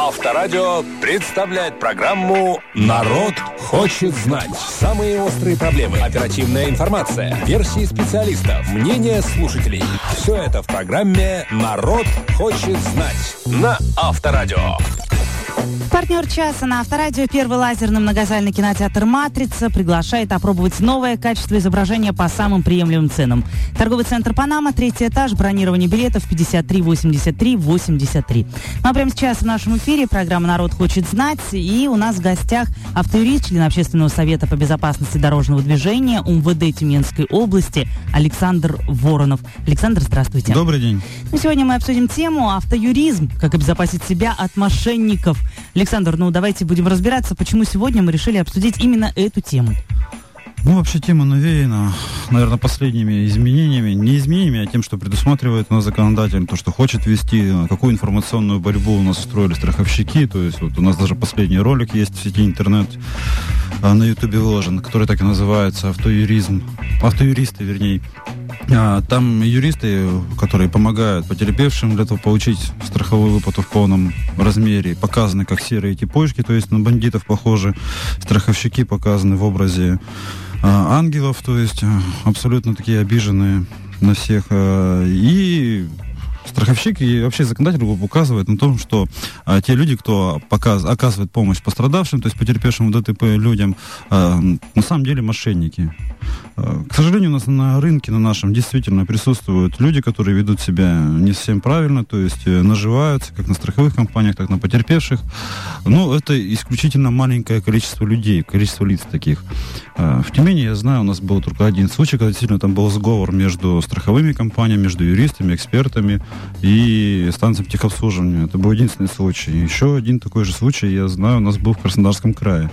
Авторадио представляет программу «Народ хочет знать». Самые острые проблемы, оперативная информация, версии специалистов, мнения слушателей. Все это в программе «Народ хочет знать» на Авторадио. Партнер часа на Авторадио, первый лазерный многозальный кинотеатр «Матрица» приглашает опробовать новое качество изображения по самым приемлемым ценам. Торговый центр «Панама», 3-й этаж, бронирование билетов 53 83 83. Ну а прямо сейчас в нашем эфире программа «Народ хочет знать», и у нас в гостях автоюрист, член Общественного совета по безопасности дорожного движения УМВД Тюменской области Александр Воронов. Александр, здравствуйте. Добрый день. Ну, сегодня мы обсудим тему автоюризм, как обезопасить себя от мошенников. Александр, давайте будем разбираться, почему сегодня мы решили обсудить именно эту тему. Вообще тема навеяна, наверное, последними изменениями. Не изменениями, а тем, что предусматривает у нас законодатель, то, что хочет вести, какую информационную борьбу у нас устроили страховщики. То есть вот у нас даже последний ролик есть в сети интернет, на Ютубе выложен, который так и называется «Автоюризм». Автоюристы, вернее. Там юристы, которые помогают потерпевшим для этого получить страховую выплату в полном размере, показаны как серые типочки, то есть на бандитов похожи. Страховщики показаны в образе ангелов, то есть абсолютно такие обиженные на всех. И страховщик и вообще законодатель указывает на том, что те люди, кто оказывает помощь пострадавшим, то есть потерпевшим в ДТП людям, на самом деле мошенники. К сожалению, у нас на рынке, на нашем, действительно присутствуют люди, которые ведут себя не совсем правильно, то есть наживаются как на страховых компаниях, так и на потерпевших. Но это исключительно маленькое количество людей, количество лиц таких. В Тюмени, я знаю, у нас был только один случай, когда действительно там был сговор между страховыми компаниями, между юристами, экспертами и станциями техобслуживания. Это был единственный случай. Еще один такой же случай, я знаю, у нас был в Краснодарском крае.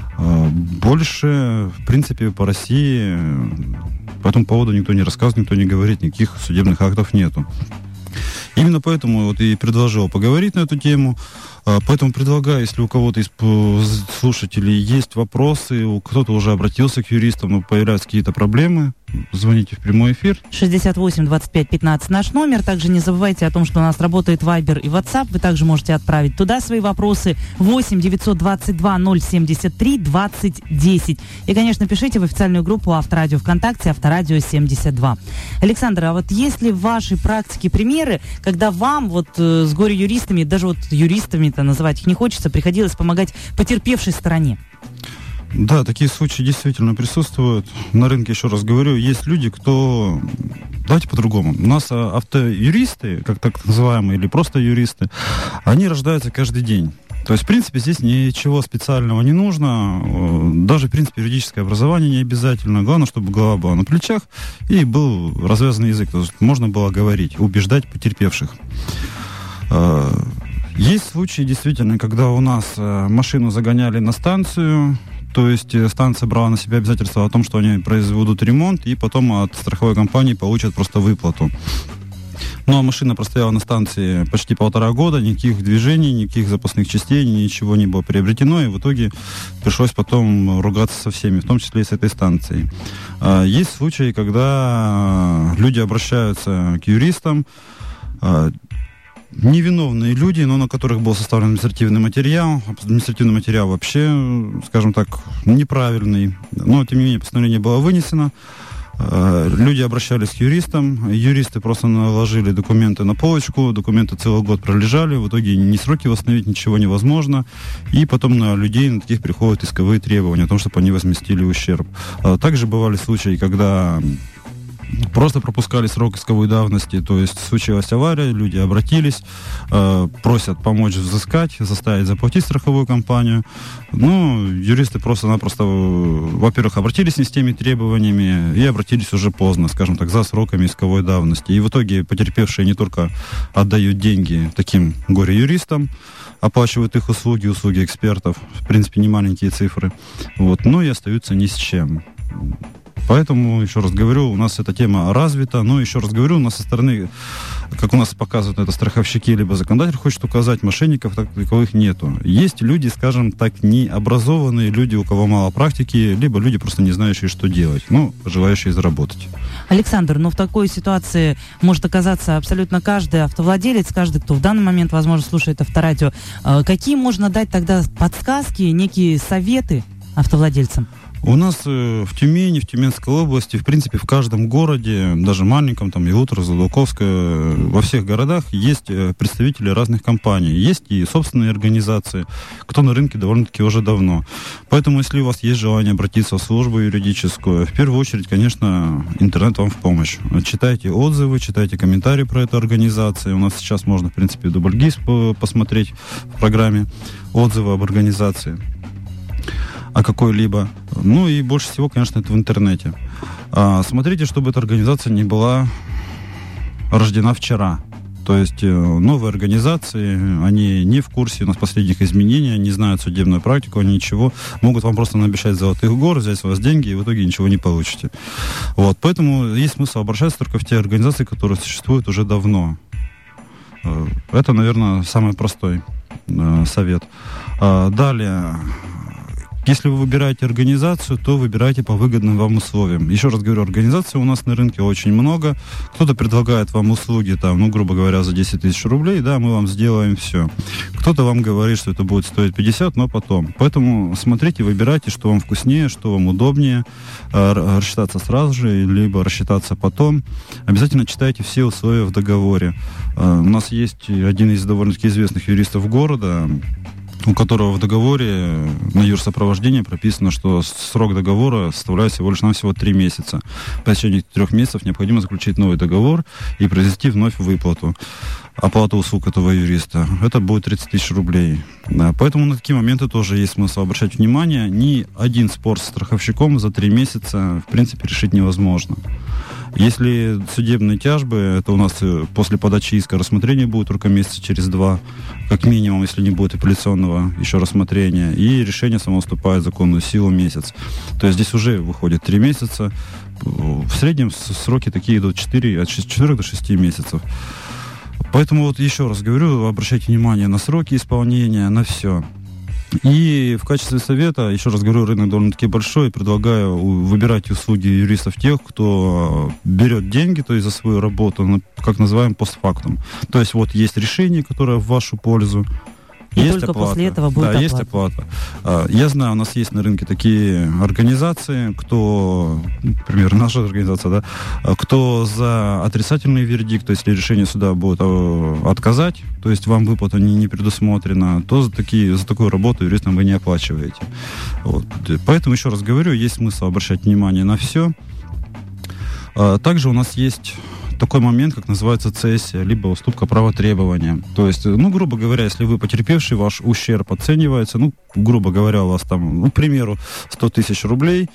Больше, в принципе, по России по этому поводу никто не рассказывает, никто не говорит, никаких судебных актов нету. Именно поэтому вот и предложил поговорить на эту тему. Поэтому предлагаю, если у кого-то из слушателей есть вопросы, кто-то уже обратился к юристам, но появляются какие-то проблемы, звоните в прямой эфир. 68 25 15 наш номер. Также не забывайте о том, что у нас работает Viber и WhatsApp. Вы также можете отправить туда свои вопросы. 8 922 073 20 10. И, конечно, пишите в официальную группу Авторадио ВКонтакте, Авторадио 72. Александр, а вот есть ли в вашей практике примеры, когда вам вот с горе-юристами, даже вот юристами-то называть их не хочется, приходилось помогать потерпевшей стороне? Да, такие случаи действительно присутствуют. На рынке, еще раз говорю, есть люди, кто... Давайте по-другому. У нас автоюристы, как так называемые, или просто юристы, они рождаются каждый день. То есть, в принципе, здесь ничего специального не нужно. Даже, в принципе, юридическое образование не обязательно. Главное, чтобы голова была на плечах и был развязанный язык. То есть можно было говорить, убеждать потерпевших. Есть случаи, действительно, когда у нас машину загоняли на станцию. То есть станция брала на себя обязательство о том, что они произведут ремонт, и потом от страховой компании получат просто выплату. Ну, а машина простояла на станции почти 1,5 года, никаких движений, никаких запасных частей, ничего не было приобретено, и в итоге пришлось потом ругаться со всеми, в том числе и с этой станцией. Есть случаи, когда люди обращаются к юристам, невиновные люди, но на которых был составлен административный материал. Административный материал вообще, скажем так, неправильный. Но, тем не менее, постановление было вынесено. Люди обращались к юристам. Юристы просто наложили документы на полочку. Документы целый год пролежали. В итоге ни сроки восстановить, ничего невозможно. И потом на людей, на таких приходят исковые требования о том, чтобы они возместили ущерб. Также бывали случаи, когда просто пропускали срок исковой давности, то есть случилась авария, люди обратились, просят помочь взыскать, заставить заплатить страховую компанию. Ну, юристы просто-напросто, во-первых, обратились не с теми требованиями и обратились уже поздно, скажем так, за сроками исковой давности. И в итоге потерпевшие не только отдают деньги таким горе-юристам, оплачивают их услуги экспертов, в принципе, не маленькие цифры, вот, но и остаются ни с чем. Поэтому, еще раз говорю, у нас эта тема развита, но, еще раз говорю, у нас со стороны, как у нас показывают это страховщики, либо законодатель хочет указать, мошенников таковых нету. Есть люди, скажем так, необразованные, люди, у кого мало практики, либо люди, просто не знающие, что делать, желающие заработать. Александр, в такой ситуации может оказаться абсолютно каждый автовладелец, каждый, кто в данный момент, возможно, слушает Авторадио. Какие можно дать тогда подсказки, некие советы автовладельцам? У нас в Тюмени, в Тюменской области, в принципе, в каждом городе, даже маленьком, там, Ялуторовск, Золотковская, во всех городах есть представители разных компаний. Есть и собственные организации, кто на рынке довольно-таки уже давно. Поэтому, если у вас есть желание обратиться в службу юридическую, в первую очередь, конечно, интернет вам в помощь. Читайте отзывы, читайте комментарии про эту организацию. У нас сейчас можно, в принципе, дубльгиз посмотреть в программе отзывы об организации. А какой-либо. И больше всего, конечно, это в интернете. Смотрите, чтобы эта организация не была рождена вчера. То есть новые организации, они не в курсе у нас последних изменений, не знают судебную практику, они ничего. Могут вам просто наобещать золотых гор, взять с вас деньги, и в итоге ничего не получите. Поэтому есть смысл обращаться только в те организации, которые существуют уже давно. Это, наверное, самый простой совет. Далее... Если вы выбираете организацию, то выбирайте по выгодным вам условиям. Еще раз говорю, организаций у нас на рынке очень много. Кто-то предлагает вам услуги, грубо говоря, за 10 тысяч рублей, да, мы вам сделаем все. Кто-то вам говорит, что это будет стоить 50, но потом. Поэтому смотрите, выбирайте, что вам вкуснее, что вам удобнее. Рассчитаться сразу же, либо рассчитаться потом. Обязательно читайте все условия в договоре. У нас есть один из довольно-таки известных юристов города, у которого в договоре на юрсопровождение прописано, что срок договора составляет всего лишь навсего 3 месяца. По течение 3 месяцев необходимо заключить новый договор и произвести вновь выплату. Оплата услуг этого юриста. Это будет 30 тысяч рублей. Да, поэтому на такие моменты тоже есть смысл обращать внимание. Ни один спор с страховщиком за 3 месяца, в принципе, решить невозможно. Если судебные тяжбы, это у нас после подачи иска рассмотрение будет только месяца через 2, как минимум, если не будет апелляционного еще рассмотрения, и решение само вступает в законную силу месяц. То есть здесь уже выходит 3 месяца. В среднем сроки такие идут от 4 до 6 месяцев. Поэтому еще раз говорю, обращайте внимание на сроки исполнения, на все. И в качестве совета, еще раз говорю, рынок довольно-таки большой, предлагаю выбирать услуги юристов тех, кто берет деньги, то есть за свою работу, как называем, постфактум. То есть есть решение, которое в вашу пользу. И есть только оплата. После этого будет оплата. Есть оплата. Я знаю, у нас есть на рынке такие организации, кто, например, наша организация, да, кто за отрицательный вердикт, то есть если решение суда будет отказать, то есть вам выплата не предусмотрена, то за такую работу юристам вы не оплачиваете. Поэтому, еще раз говорю, есть смысл обращать внимание на все. Также у нас есть такой момент, как называется цессия, либо уступка права требования. То есть, грубо говоря, если вы потерпевший, ваш ущерб оценивается, грубо говоря, у вас там, к примеру, 100 тысяч рублей,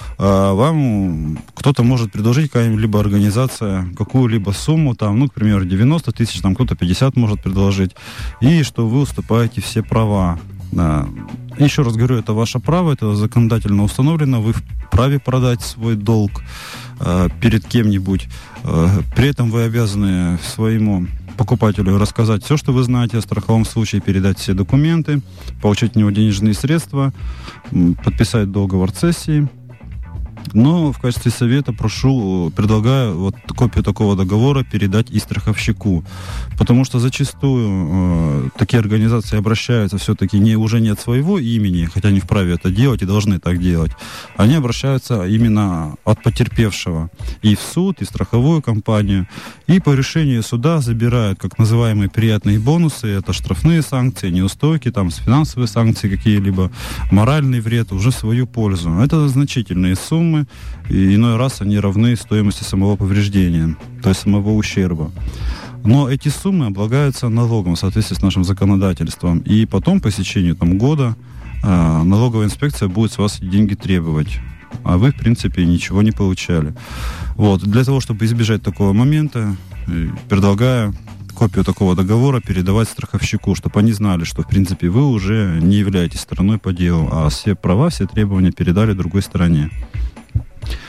вам кто-то может предложить, какая-либо организация, какую-либо сумму, к примеру, 90 тысяч, кто-то 50 может предложить, и что вы уступаете все права. Еще раз говорю, это ваше право, это законодательно установлено, вы вправе продать свой долг перед кем-нибудь. При этом вы обязаны своему покупателю рассказать все, что вы знаете о страховом случае, передать все документы, получить от него денежные средства, подписать договор цессии. Но в качестве совета предлагаю копию такого договора передать и страховщику. Потому что зачастую такие организации обращаются все-таки уже не от своего имени, хотя они вправе это делать и должны так делать. Они обращаются именно от потерпевшего и в суд, и в страховую компанию. И по решению суда забирают так называемые приятные бонусы. Это штрафные санкции, неустойки, финансовые санкции какие-либо, моральный вред уже в свою пользу. Это значительные суммы. И иной раз они равны стоимости самого повреждения, то есть самого ущерба. Но эти суммы облагаются налогом в соответствии с нашим законодательством. И потом, по истечению года, налоговая инспекция будет с вас деньги требовать. А вы, в принципе, ничего не получали. Для того, чтобы избежать такого момента, предлагаю копию такого договора передавать страховщику, чтобы они знали, что, в принципе, вы уже не являетесь стороной по делу, а все права, все требования передали другой стороне.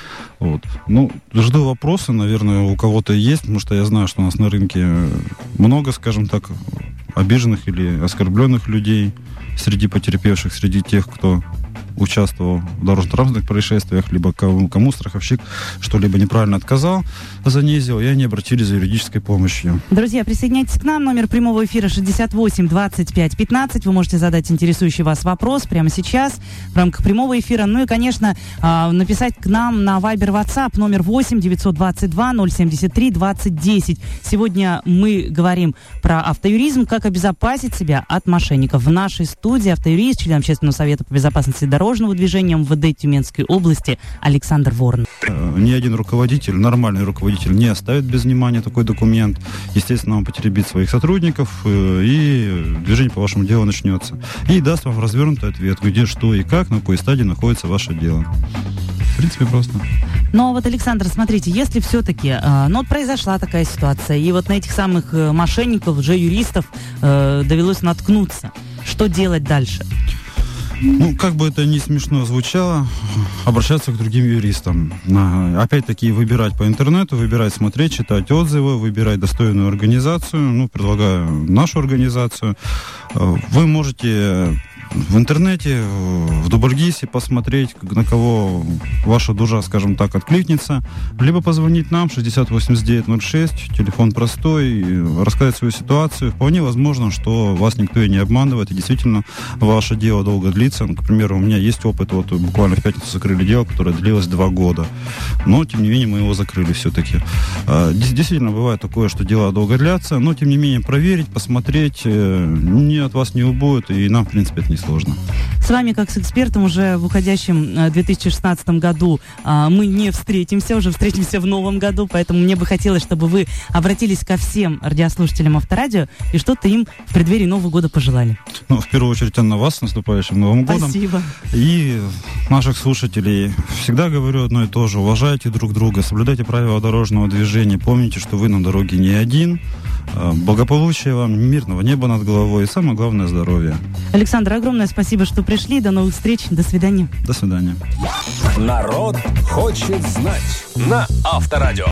Вот. Ну, жду вопросы, наверное, у кого-то есть, потому что я знаю, что у нас на рынке много, скажем так, обиженных или оскорбленных людей среди потерпевших, среди тех, кто участвовал в дорожно-транспортных происшествиях, либо кому страховщик что-либо неправильно отказал, занизил, и они обратились за юридической помощью. Друзья, присоединяйтесь к нам. Номер прямого эфира 68 25 15. Вы можете задать интересующий вас вопрос прямо сейчас в рамках прямого эфира. Ну и, конечно, написать к нам на Viber WhatsApp номер 8 922 073 20 10. Сегодня мы говорим про автоюризм, как обезопасить себя от мошенников. В нашей студии автоюрист, член Общественного совета по безопасности дорожного движения МВД Тюменской области Александр Ворон. Ни один руководитель, нормальный руководитель, не оставит без внимания такой документ. Естественно, он потеребит своих сотрудников, и движение по вашему делу начнется. И даст вам развернутый ответ, где, что и как, на какой стадии находится ваше дело. В принципе, просто. Но вот, Александр, смотрите, если все-таки, произошла такая ситуация, и вот на этих самых мошенников, лжеюристов довелось наткнуться, что делать дальше? Ну, как бы это ни смешно звучало, обращаться к другим юристам. Опять-таки, выбирать по интернету, выбирать, смотреть, читать отзывы, выбирать достойную организацию. Предлагаю нашу организацию. Вы можете в интернете, в Дубльгисе посмотреть, на кого ваша душа, скажем так, откликнется, либо позвонить нам 608906, телефон простой, рассказать свою ситуацию. Вполне возможно, что вас никто и не обманывает, и действительно ваше дело долго длится. К примеру, у меня есть опыт, вот буквально в пятницу закрыли дело, которое длилось 2 года, но тем не менее мы его закрыли все-таки. Действительно бывает такое, что дела долго длятся, но тем не менее проверить, посмотреть, ни от вас не убудет, и нам, в принципе, это не сложно. С вами, как с экспертом, уже в уходящем 2016 году мы не встретимся, уже встретимся в новом году, поэтому мне бы хотелось, чтобы вы обратились ко всем радиослушателям Авторадио и что-то им в преддверии Нового года пожелали. В первую очередь, на вас с наступающим Новым годом. Спасибо. И наших слушателей всегда говорю одно и то же. Уважайте друг друга, соблюдайте правила дорожного движения, помните, что вы на дороге не один. Благополучия вам, мирного неба над головой и самое главное — здоровья. Александр, огромное спасибо, что пришли. До новых встреч. До свидания. До свидания. Народ хочет знать на Авторадио.